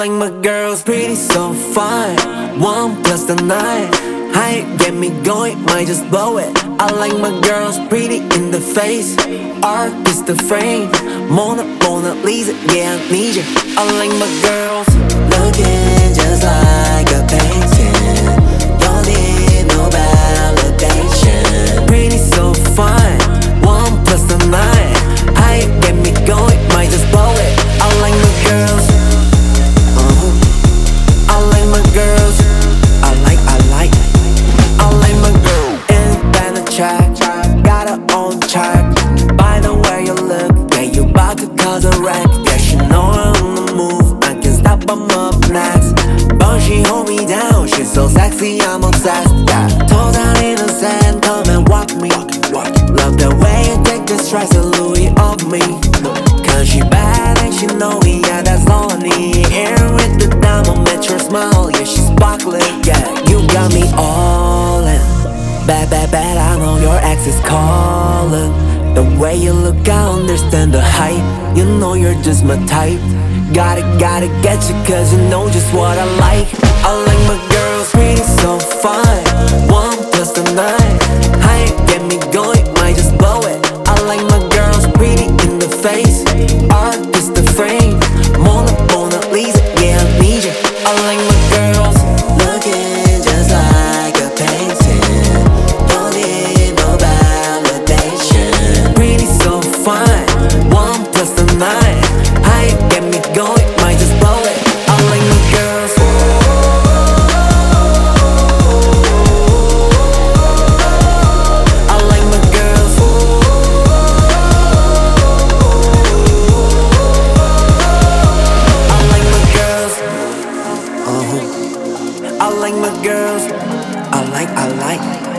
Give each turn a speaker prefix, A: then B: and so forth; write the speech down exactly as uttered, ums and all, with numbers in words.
A: like my girls pretty, so fine. One plus the nine, height get me going, might just blow it. I like my girls pretty in the face, art is the frame. Mona, Mona Lisa, yeah I need you. I like my girls looking just like a painting. Don't need no validation. Pretty, so fine. One plus the nine, height get me going, might just blow it. I like my girls. I like my girls. I like, I like. I like my girl. Independent track, got her own track. By the way you look, yeah, you bout to cause a wreck. Yeah, she know I'm on the move, I can't stop, I'm up next. But she hold me down, she's so sexy, I'm obsessed. Yeah, total innocent, come and walk me. Love the way you take the stress of Louis off me. Cause she bad and she know me, yeah, that's all I need. Air with the diamond, metro smile, yeah, she's sparkling. Yeah, you got me all in. Bad, bad, bad, I know your ex is calling. The way you look, I understand the hype. You know you're just my type. Gotta, gotta get you cause you know just what I like. I like my girls pretty, so fine. One plus the nine, height get me going, might just blow it. I like my girls pretty in the face, art is the frame. Mona, Mona Lisa, yeah I need you. I like my girls looking just like a painting. Don't need no validation. Pretty, so fine. One plus the nine, height get me going, might just blow it. I like my girls. I like my girls. I like my girls. Uh-huh. I like my girls. I like, I like.